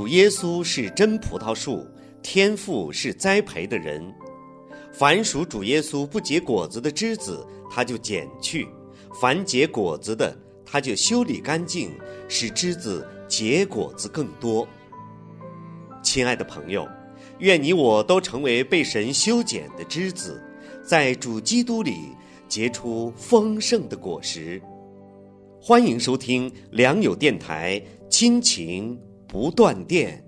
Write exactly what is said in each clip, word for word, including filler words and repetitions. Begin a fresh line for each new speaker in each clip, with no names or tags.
耶稣是真葡萄树，天父是栽培的人。凡属主耶稣不结果子的枝子，他就剪去；凡结果子的，他就修理干净，使枝子结果子更多。亲爱的朋友，愿你我都成为被神修剪的枝子，在主基督里结出丰盛的果实。欢迎收听良友电台亲情不断电。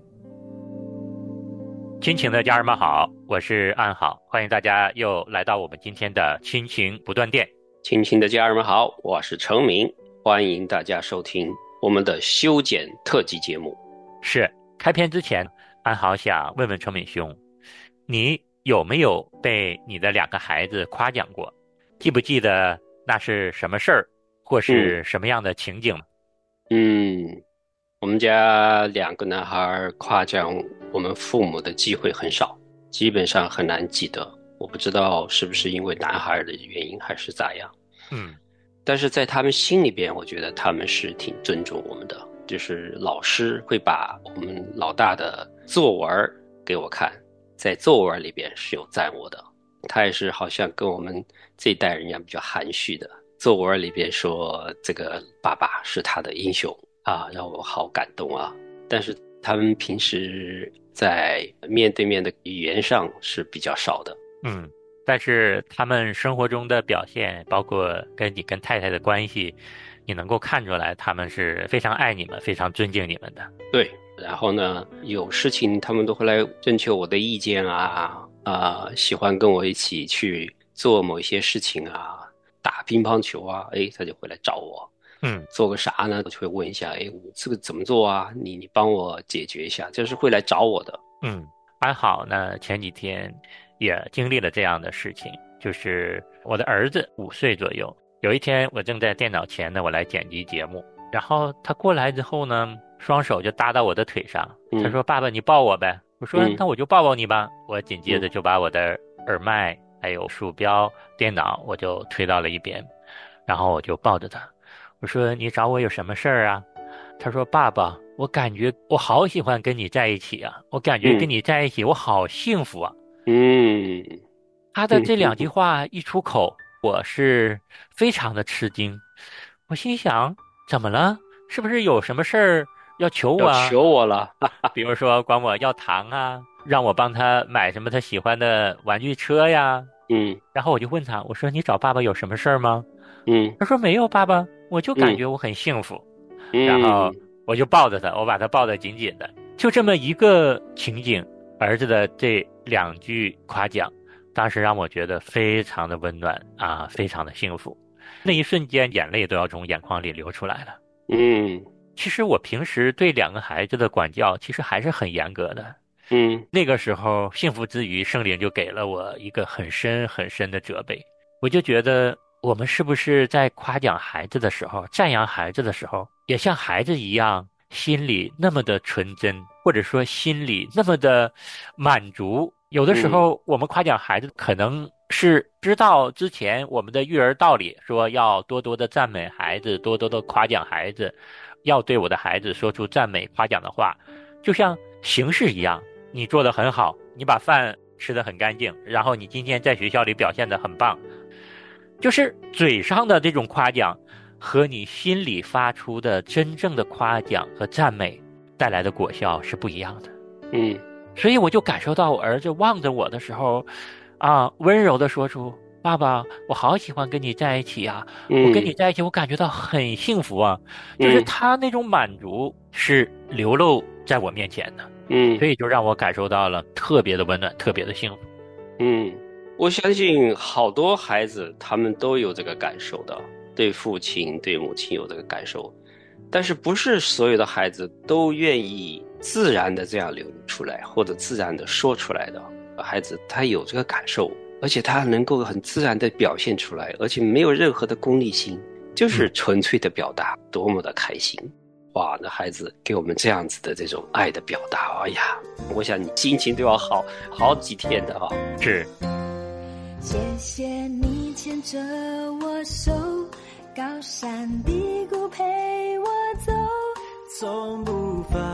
亲情的家人们好，我是安好，欢迎大家又来到我们今天的亲情不断电。
亲情的家人们好，我是程明，欢迎大家收听我们的修剪特辑节目。
是，开篇之前，安好想问问程敏兄，你有没有被你的两个孩子夸奖过？记不记得那是什么事儿，或是什么样的情景？
嗯，我们家两个男孩夸奖我们父母的机会很少，基本上很难记得。我不知道是不是因为男孩的原因还是咋样。
嗯，
但是在他们心里边，我觉得他们是挺尊重我们的。就是老师会把我们老大的作文给我看，在作文里边是有赞我的。他也是好像跟我们这一代人一样比较含蓄的，作文里边说这个爸爸是他的英雄啊，让我好感动啊。但是他们平时在面对面的语言上是比较少的。
嗯，但是他们生活中的表现，包括跟你跟太太的关系，你能够看出来他们是非常爱你们，非常尊敬你们的。
对，然后呢，有事情他们都会来征求我的意见啊，啊、呃，喜欢跟我一起去做某一些事情啊，打乒乓球啊，哎，他就会来找我。
嗯，
做个啥呢？我就会问一下，哎，我这个怎么做啊？你你帮我解决一下，就是会来找我的。
嗯，安好呢，前几天也经历了这样的事情，就是我的儿子五岁左右，有一天我正在电脑前呢，我来剪辑节目，然后他过来之后呢，双手就搭到我的腿上，他说：“爸爸，你抱我呗。”我说：“那我就抱抱你吧。”我紧接着就把我的耳麦还有鼠标、电脑我就推到了一边，然后我就抱着他，我说：“你找我有什么事儿啊？”他说：“爸爸，我感觉我好喜欢跟你在一起啊，我感觉跟你在一起我好幸福啊。”
嗯，
他的这两句话一出口，我是非常的吃惊。我心想，怎么了？是不是有什么事儿要求我啊？
要求我了，
比如说管我要糖啊，让我帮他买什么他喜欢的玩具车呀。
嗯，
然后我就问他，我说：“你找爸爸有什么事儿吗？”
嗯，
他说：“没有，爸爸，我就感觉我很幸福。
嗯”
然后我就抱着他，我把他抱得紧紧的。就这么一个情景，儿子的这两句夸奖，当时让我觉得非常的温暖啊，非常的幸福。那一瞬间，眼泪都要从眼眶里流出来了。
嗯，
其实我平时对两个孩子的管教，其实还是很严格的。
嗯，
那个时候幸福之余，圣灵就给了我一个很深很深的责备。我就觉得，我们是不是在夸奖孩子的时候，赞扬孩子的时候，也像孩子一样，心里那么的纯真，或者说心里那么的满足。有的时候我们夸奖孩子，可能是知道之前我们的育儿道理，说要多多的赞美孩子，多多的夸奖孩子，要对我的孩子说出赞美夸奖的话，就像形式一样，你做得很好，你把饭吃得很干净，然后你今天在学校里表现得很棒，就是嘴上的这种夸奖和你心里发出的真正的夸奖和赞美带来的果效是不一样的。
嗯，
所以我就感受到我儿子望着我的时候啊，温柔地说出：“爸爸，我好喜欢跟你在一起啊，
嗯，
我跟你在一起我感觉到很幸福啊。”就是他那种满足是流露在我面前的。
嗯，
所以就让我感受到了特别的温暖，特别的幸福。
嗯，我相信好多孩子他们都有这个感受的，对父亲对母亲有这个感受，但是不是所有的孩子都愿意自然的这样流露出来，或者自然的说出来的。孩子他有这个感受，而且他能够很自然的表现出来，而且没有任何的功利心，就是纯粹的表达，多么的开心。哇，那孩子给我们这样子的这种爱的表达，哎呀，我想你心情都要好好几天的啊。
是，
谢谢你牵着我手，高山低谷陪我走，
从不放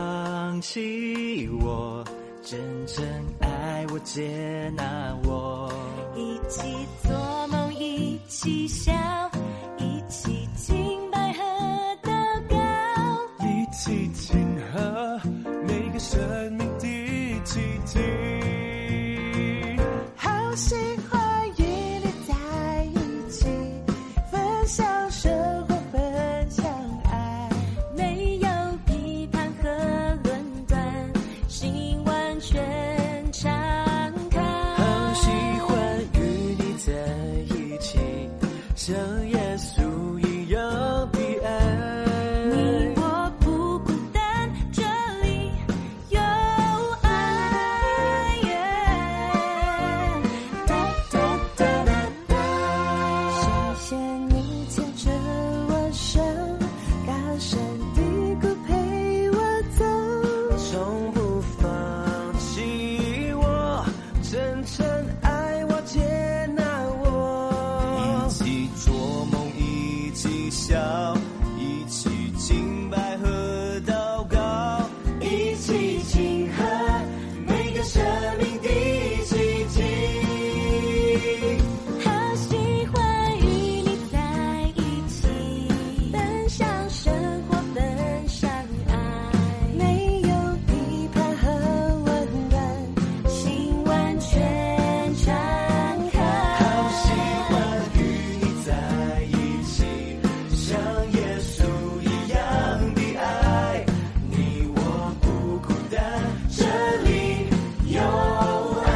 放弃我，真正爱我接纳我，
一起做梦一起笑，一起敬拜和祷告，
一起庆贺每个生命的奇迹。
好喜欢与你在一起，分享生活，分享爱，没有批判和论断，心完全敞开。
好喜欢与你在一起，像耶稣一样的爱。
你我不孤单，这里有爱。哒哒哒哒哒，谢谢你牵着我手，高山低谷陪我走，
从不放弃我，真诚爱我接纳我，一起做梦一起笑，一起敬拜和祷告，
一起庆贺每个生命的奇迹。好喜欢与你在一起，分享生活，分享爱，没有批判和温暖，心完全敞开。
好喜欢与你在一起，像耶稣一样的爱，你我不孤单，这里有爱。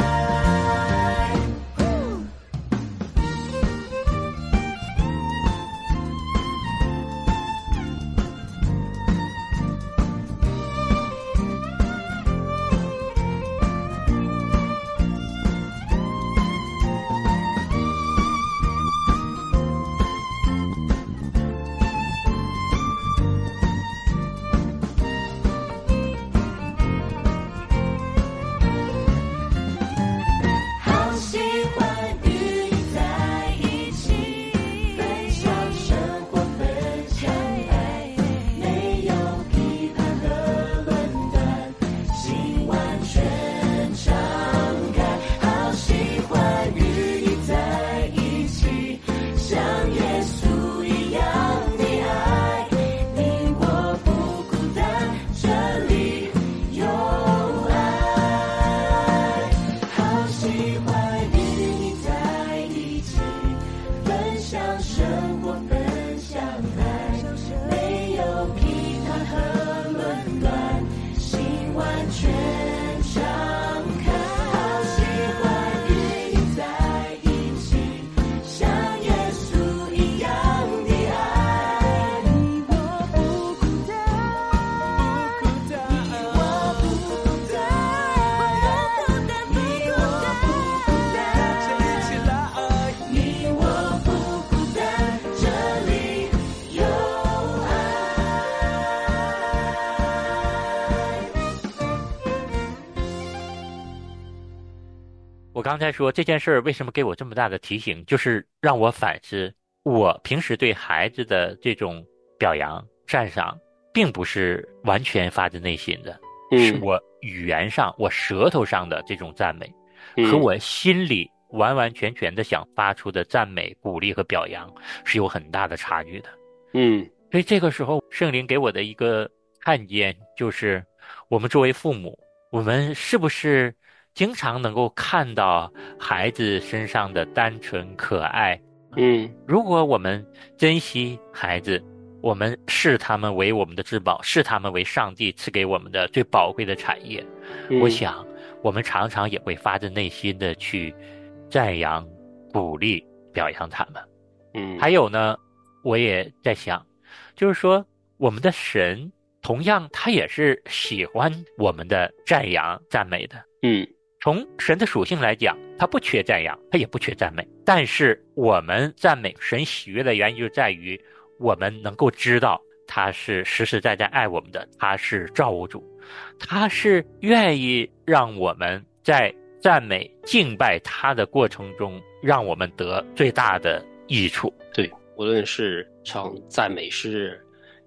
好喜欢与你在一起，分享生活，分享爱，没有批判和论断，心完全敞开。好喜欢与你在一起，像耶稣一样的爱，你我不孤单，这里有爱。好喜欢与你在一起，分享生活，分享爱，没有批判和论断，心完全敞开。好喜欢与你在一起，像耶稣一样的爱，你我不孤单，你我不孤单，你我不孤单，你我不孤单，这里有
我刚才说这件事儿为什么给我这么大的提醒，就是让我反思，我平时对孩子的这种表扬、赞赏，并不是完全发自内心的，是
嗯
我语言上、我舌头上的这种赞美，
嗯
和我心里完完全全的想发出的赞美、鼓励和表扬是有很大的差距的。
嗯
所以这个时候，圣灵给我的一个看见就是，我们作为父母，我们是不是经常能够看到孩子身上的单纯可爱？
嗯
如果我们珍惜孩子，我们视他们为我们的至宝，视他们为上帝赐给我们的最宝贵的产业，
嗯
我想我们常常也会发自内心的去赞扬、鼓励、表扬他们。
嗯
还有呢，我也在想，就是说我们的神同样他也是喜欢我们的赞扬、赞美的。
嗯
从神的属性来讲，他不缺赞扬，他也不缺赞美。但是我们赞美神喜悦的原因就在于，我们能够知道他是实实在在爱我们的，他是造物主，他是愿意让我们在赞美敬拜他的过程中，让我们得最大的益处。
对，无论是唱赞美诗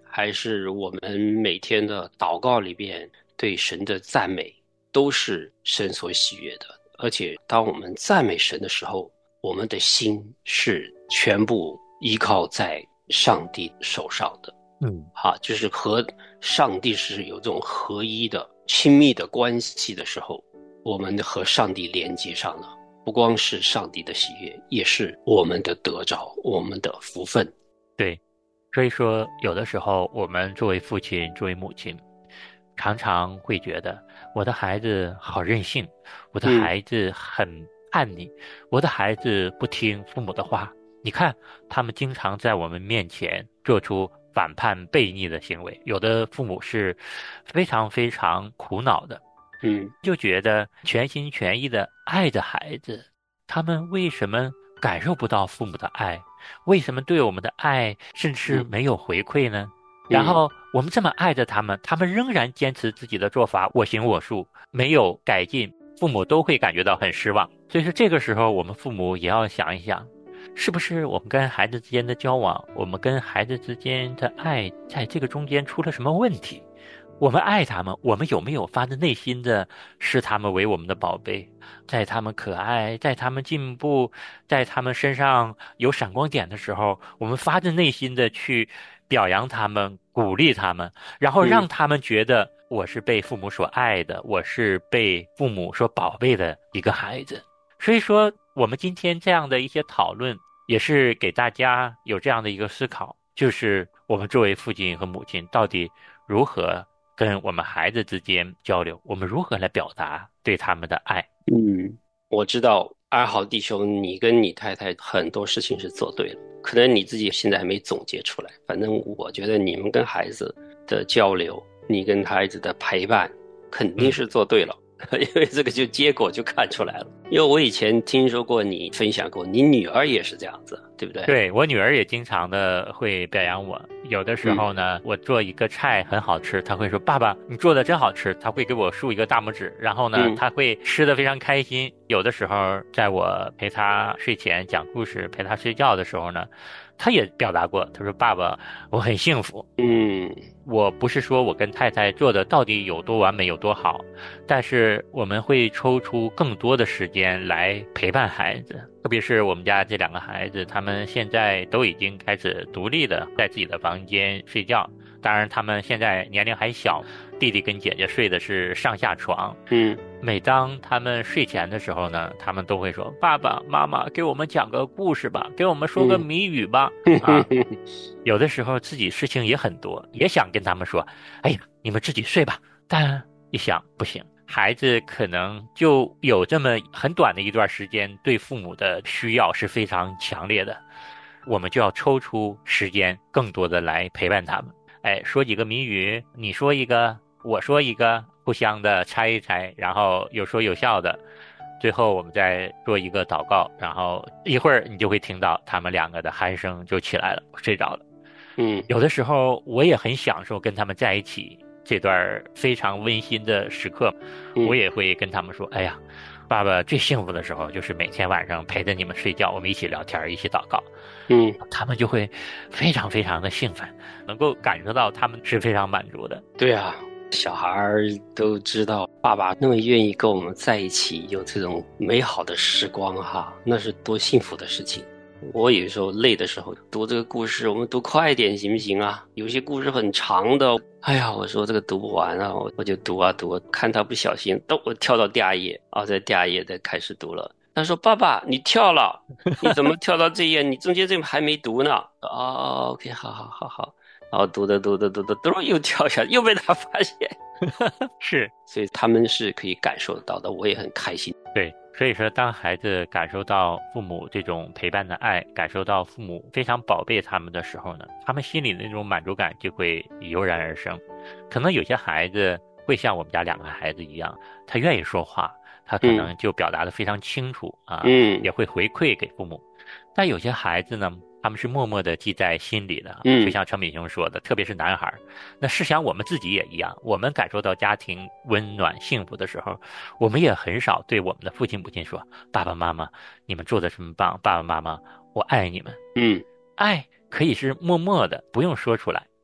还是我们每天的祷告里边对神的赞美，都是神所喜悦的。而且当我们赞美神的时候，我们的心是全部依靠在上帝手上的。
嗯，
好，就是和上帝是有这种合一的亲密的关系的时候，我们和上帝连接上了，不光是上帝的喜悦，也是我们的得着，我们的福分。
对，所以说有的时候我们作为父亲作为母亲，常常会觉得我的孩子好任性，我的孩子很叛逆，我的孩子不听父母的话，你看他们经常在我们面前做出反叛悖逆的行为，有的父母是非常非常苦恼的，
嗯，
就觉得全心全意的爱着孩子，他们为什么感受不到父母的爱？为什么对我们的爱甚至没有回馈呢？然后我们这么爱着他们，他们仍然坚持自己的做法，我行我素，没有改进，父母都会感觉到很失望。所以说这个时候我们父母也要想一想，是不是我们跟孩子之间的交往，我们跟孩子之间的爱，在这个中间出了什么问题？我们爱他们，我们有没有发自内心的视他们为我们的宝贝，在他们可爱，在他们进步，在他们身上有闪光点的时候，我们发自内心的去表扬他们，鼓励他们，然后让他们觉得我是被父母所爱的，我是被父母所宝贝的一个孩子。所以说我们今天这样的一些讨论，也是给大家有这样的一个思考，就是我们作为父亲和母亲到底如何跟我们孩子之间交流，我们如何来表达对他们的爱。
嗯，我知道二号弟兄，你跟你太太很多事情是做对了，可能你自己现在还没总结出来。反正我觉得你们跟孩子的交流，你跟孩子的陪伴，肯定是做对了。嗯，因为这个就结果就看出来了。因为我以前听说过你分享过，你女儿也是这样子，对不对？
对，我女儿也经常的会表扬我，有的时候呢，嗯、我做一个菜很好吃，她会说爸爸你做的真好吃，她会给我竖一个大拇指，然后呢，嗯、她会吃得非常开心。有的时候在我陪她睡前讲故事陪她睡觉的时候呢，她也表达过，她说爸爸我很幸福。
嗯，
我不是说我跟太太做的到底有多完美有多好，但是我们会抽出更多的时间来陪伴孩子，特别是我们家这两个孩子，他们现在都已经开始独立的在自己的房间睡觉，当然他们现在年龄还小，弟弟跟姐姐睡的是上下床。
嗯，
每当他们睡前的时候呢，他们都会说爸爸妈妈给我们讲个故事吧，给我们说个谜语吧。嗯、啊，有的时候自己事情也很多，也想跟他们说哎呀你们自己睡吧，但一想不行，孩子可能就有这么很短的一段时间对父母的需要是非常强烈的，我们就要抽出时间更多的来陪伴他们。哎，说几个谜语，你说一个我说一个，互相的猜一猜，然后有说有笑的，最后我们再做一个祷告，然后一会儿你就会听到他们两个的鼾声就起来了，睡着了。
嗯，
有的时候我也很享受跟他们在一起这段非常温馨的时刻，我也会跟他们说哎呀爸爸最幸福的时候就是每天晚上陪着你们睡觉，我们一起聊天一起祷告。
嗯，
他们就会非常非常的兴奋，能够感受到他们是非常满足的。
对啊，小孩都知道爸爸那么愿意跟我们在一起，有这种美好的时光哈，那是多幸福的事情。我有时候累的时候读这个故事，我们读快一点行不行啊？有些故事很长的，哎呀，我说这个读不完啊，我我就读啊读啊，看他不小心，都我跳到第二页啊，在第二页再开始读了。他说爸爸你跳了，你怎么跳到这页？你中间这还没读呢。哦 OK 好好好好，然后读的读的读的读又跳下，又被他发现。
是，
所以他们是可以感受到的，我也很开心。
对，所以说当孩子感受到父母这种陪伴的爱，感受到父母非常宝贝他们的时候呢，他们心里的那种满足感就会油然而生。可能有些孩子会像我们家两个孩子一样，他愿意说话，他可能就表达得非常清楚、嗯、啊，
嗯，
也会回馈给父母。但有些孩子呢，他们是默默地记在心里的，
嗯，
就像陈敏雄说的，特别是男孩。那试想我们自己也一样，我们感受到家庭温暖幸福的时候，我们也很少对我们的父亲母亲说爸爸妈妈你们做得这么棒，爸爸妈妈我爱你们。
嗯，
爱可以是默默的，不用说出来，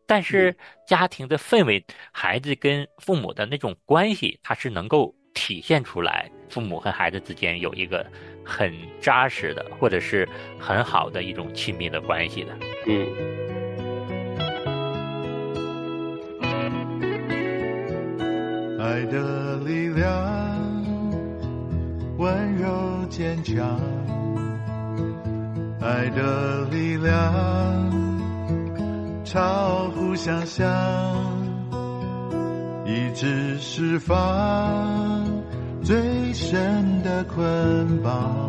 但是家庭的氛围，孩子跟父母的那种关系，它是能够体现出来，父母和孩子之间有一个很扎实的，或者是很好的一种亲密的关系的。
嗯。
爱的力量，温柔坚强，爱的力量超乎想象，一直释放最深的捆绑。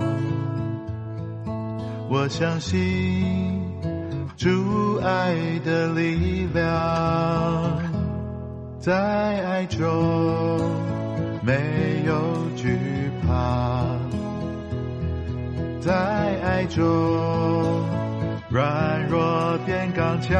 我相信主爱的力量，在爱中没有惧怕，在爱中软弱变刚强，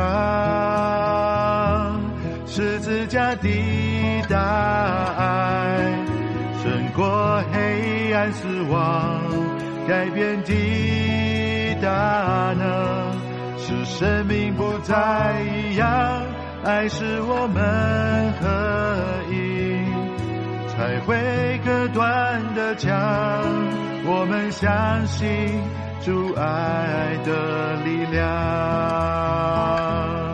十字架的大爱胜过黑暗死亡，改变的大能使生命不再一样，爱使我们合一，才会割断的墙。我们相信主爱的力量。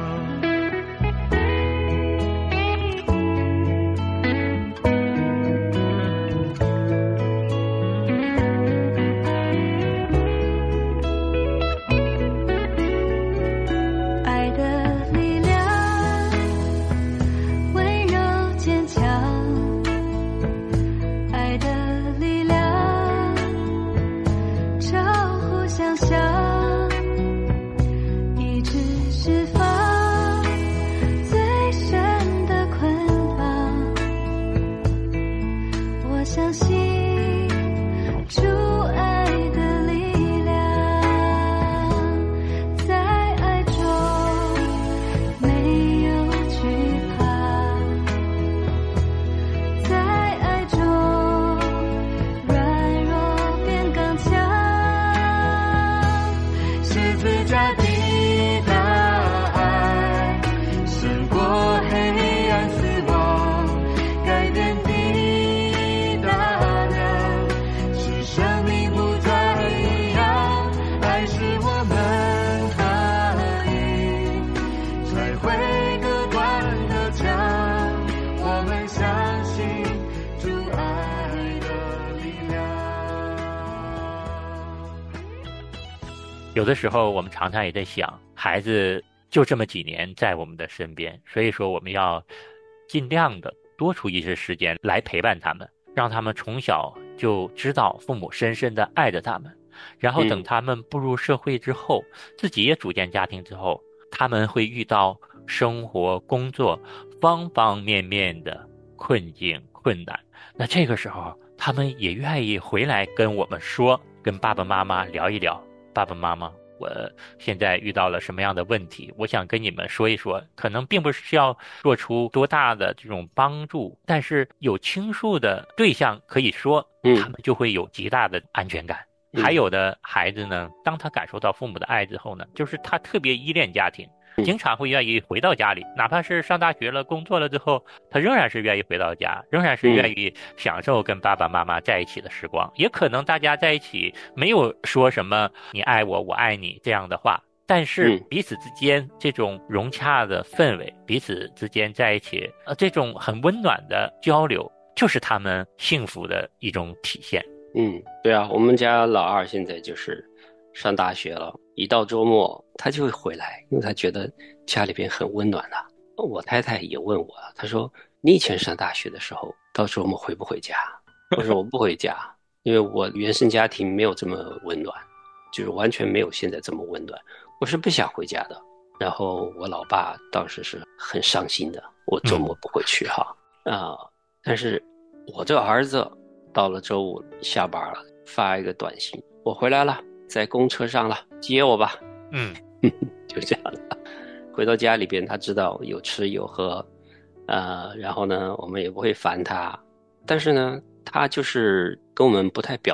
有的时候我们常常也在想，孩子就这么几年在我们的身边，所以说我们要尽量的多出一些时间来陪伴他们，让他们从小就知道父母深深的爱着他们，然后等他们步入社会之后，嗯、自己也组建家庭之后，他们会遇到生活工作方方面面的困境困难，那这个时候他们也愿意回来跟我们说，跟爸爸妈妈聊一聊，爸爸妈妈，我现在遇到了什么样的问题，我想跟你们说一说，可能并不是要做出多大的这种帮助，但是有倾诉的对象可以说，他们就会有极大的安全感。嗯、还有的孩子呢，当他感受到父母的爱之后呢，就是他特别依恋家庭，经常会愿意回到家里，哪怕是上大学了工作了之后，他仍然是愿意回到家，仍然是愿意享受跟爸爸妈妈在一起的时光。也可能大家在一起没有说什么你爱我我爱你这样的话，但是彼此之间这种融洽的氛围，彼此之间在一起呃这种很温暖的交流，就是他们幸福的一种体现。
嗯，对啊，我们家老二现在就是上大学了，一到周末他就会回来，因为他觉得家里边很温暖了。我太太也问我，她说你以前上大学的时候到周末回不回家？我说我不回家，因为我原生家庭没有这么温暖，就是完全没有现在这么温暖，我是不想回家的。然后我老爸当时是很伤心的，我周末不回去哈啊、呃！但是我这个儿子到了周五下班了，发一个短信，我回来了，在公车上了，接我吧。
嗯，
就这样的。回到家里边，他知道有吃有喝，呃，然后呢，我们也不会烦他。但是呢，他就是跟我们不太表达，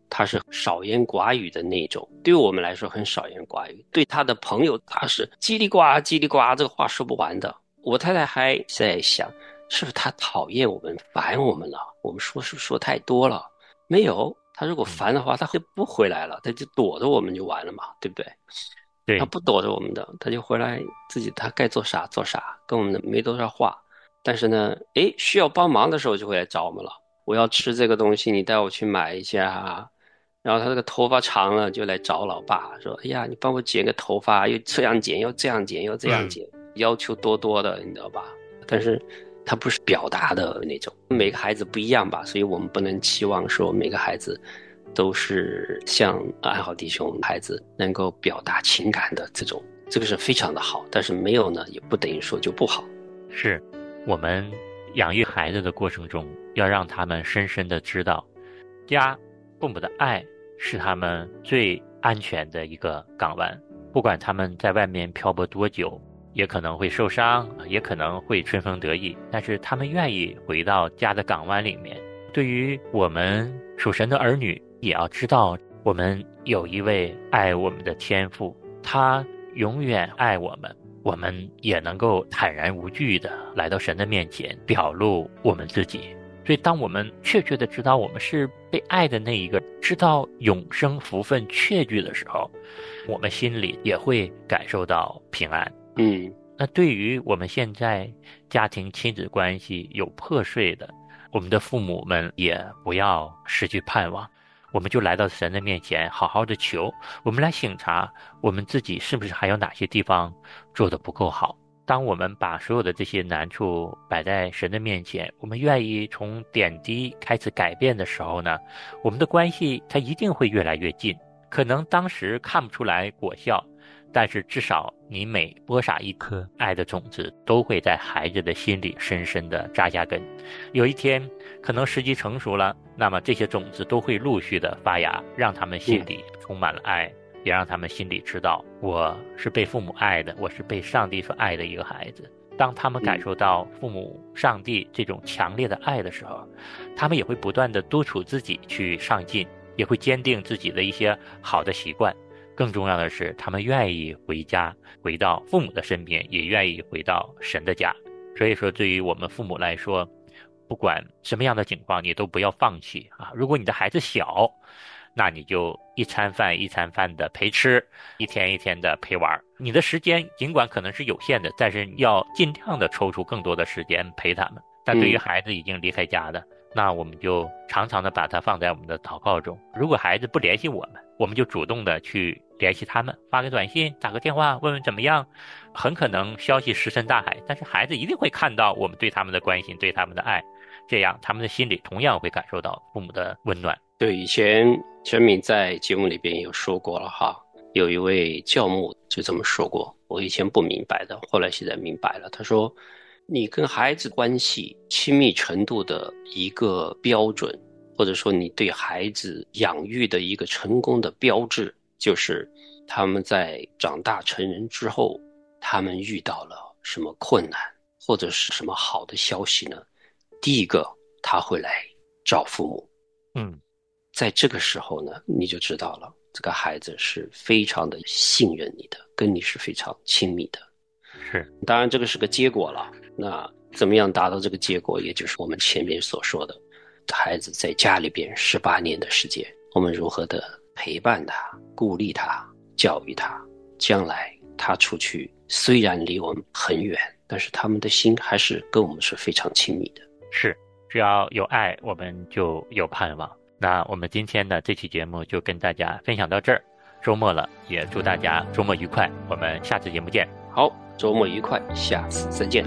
他是少言寡语的那种，对我们来说很少言寡语，对他的朋友他是叽里呱叽里呱，这个话说不完的。我太太还在想，是不是他讨厌我们，烦我们了，我们说是说太多了。没有，他如果烦的话，他就不回来了，他就躲着我们就完了嘛，对不对？
对，
他不躲着我们的，他就回来自己他该做啥做啥，跟我们没多少话。但是呢，诶，需要帮忙的时候就会来找我们了。我要吃这个东西，你带我去买一下啊。然后他这个头发长了，就来找老爸说：“哎呀，你帮我剪个头发，又这样剪，又这样剪，又这样剪，嗯、要求多多的，你知道吧？”但是他不是表达的那种，每个孩子不一样吧，所以我们不能期望说每个孩子都是像安好弟兄孩子能够表达情感的这种，这个是非常的好。但是没有呢，也不等于说就不好。
是我们养育孩子的过程中，要让他们深深的知道，家父母的爱是他们最安全的一个港湾。不管他们在外面漂泊多久，也可能会受伤，也可能会春风得意，但是他们愿意回到家的港湾里面。对于我们属神的儿女，也要知道我们有一位爱我们的天父，他永远爱我们，我们也能够坦然无惧的来到神的面前，表露我们自己。所以当我们确切的知道我们是被爱的那一个，知道永生福分确据的时候，我们心里也会感受到平安。
嗯，
那对于我们现在家庭亲子关系有破碎的，我们的父母们也不要失去盼望，我们就来到神的面前，好好的求，我们来省察我们自己是不是还有哪些地方做得不够好。当我们把所有的这些难处摆在神的面前，我们愿意从点滴开始改变的时候呢，我们的关系它一定会越来越近。可能当时看不出来果效，但是至少你每播撒一颗爱的种子，都会在孩子的心里深深的扎下根。有一天可能时机成熟了，那么这些种子都会陆续的发芽，让他们心里充满了爱，也让他们心里知道我是被父母爱的，我是被上帝所爱的一个孩子。当他们感受到父母上帝这种强烈的爱的时候，他们也会不断的督促自己去上进，也会坚定自己的一些好的习惯。更重要的是，他们愿意回家，回到父母的身边，也愿意回到神的家。所以说对于我们父母来说，不管什么样的情况，你都不要放弃啊！如果你的孩子小，那你就一餐饭一餐饭的陪吃，一天一天的陪玩。你的时间尽管可能是有限的，但是要尽量的抽出更多的时间陪他们。但对于孩子已经离开家的，嗯、那我们就常常的把它放在我们的祷告中。如果孩子不联系我们，我们就主动的去联系他们，发个短信，打个电话，问问怎么样。很可能消息石沉大海，但是孩子一定会看到我们对他们的关心，对他们的爱，这样他们的心里同样会感受到父母的温暖。
对，以前陈敏在节目里边有说过了哈，有一位教牧就这么说过，我以前不明白的，后来现在明白了。他说，你跟孩子关系亲密程度的一个标准，或者说你对孩子养育的一个成功的标志，就是他们在长大成人之后，他们遇到了什么困难或者是什么好的消息呢？第一个，他会来找父母。
嗯，
在这个时候呢，你就知道了，这个孩子是非常的信任你的，跟你是非常亲密的。
是，
当然这个是个结果了。那怎么样达到这个结果？也就是我们前面所说的，孩子在家里边十八年的时间，我们如何的陪伴他、鼓励他、教育他，将来他出去虽然离我们很远，但是他们的心还是跟我们是非常亲密的。
是，只要有爱，我们就有盼望。那我们今天的这期节目就跟大家分享到这儿，周末了，也祝大家周末愉快，我们下次节目见。
好，周末愉快，下次再见。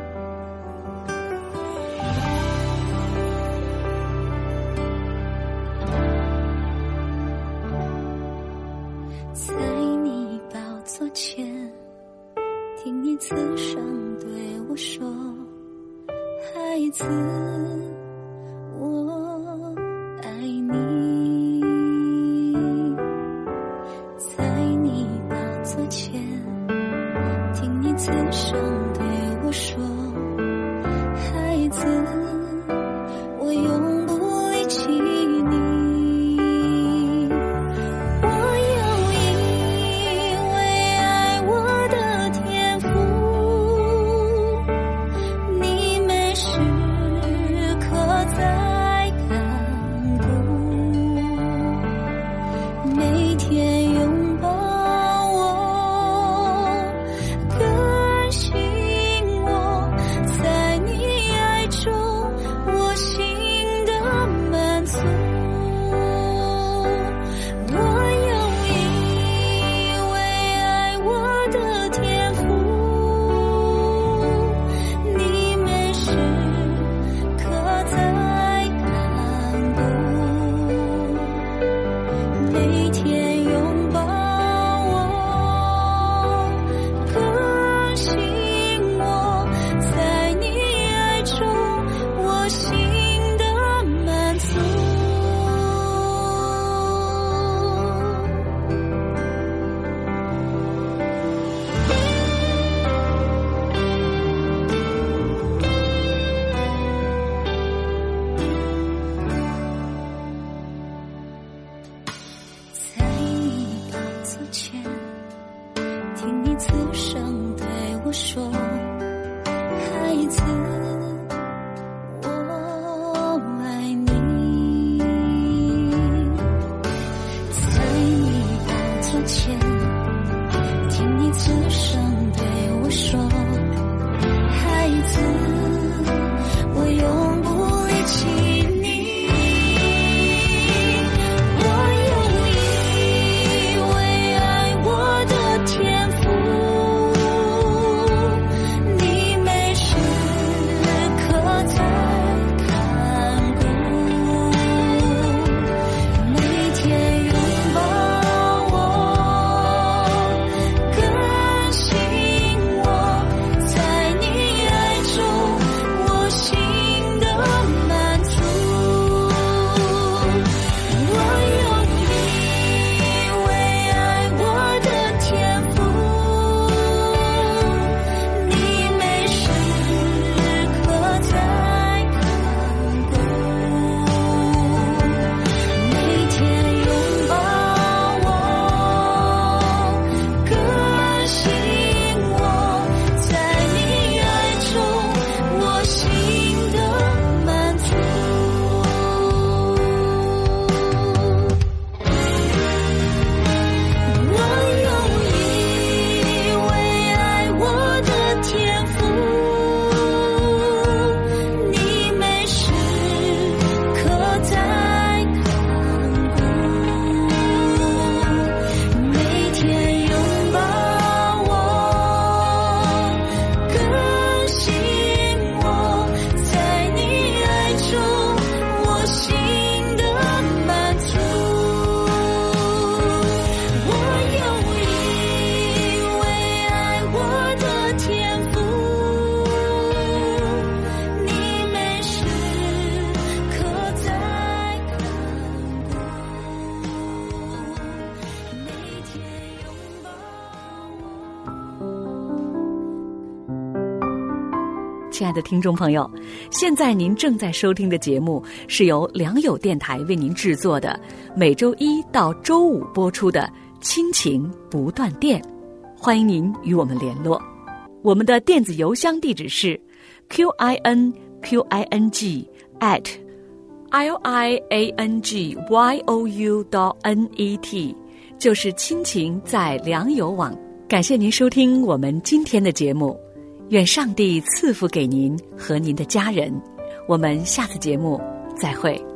在你宝座前，听你慈声对我说，孩子，我爱你。在你宝座前，听你慈声对我说，孩子，我永不离弃你。 次我爱你，在你的窗前听你此声对我说，孩子，我永不离弃你。
亲爱的听众朋友，现在您正在收听的节目是由良友电台为您制作的，每周一到周五播出的亲情不断电，欢迎您与我们联络。我们的电子邮箱地址是 q i n q i n g at l i a n g y o u dot n e t， 就是亲情在良友网。感谢您收听我们今天的节目，愿上帝赐福给您和您的家人，我们下次节目再会。